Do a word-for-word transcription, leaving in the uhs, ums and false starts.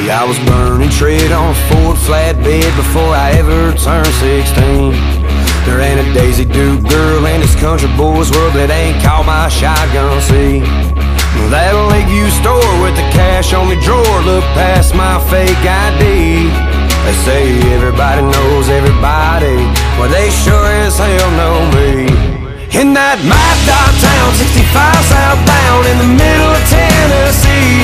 See, I was burning tread on a Ford flatbed before I ever turned sixteen. There ain't a Daisy Duke girl in this country boys world that ain't caught my shotgun. See, that Lakeview store with the cash on me drawer, look past my fake I D. They say everybody knows everybody, well they sure as hell know me. In that mad dog town, sixty-five southbound in the middle of Tennessee,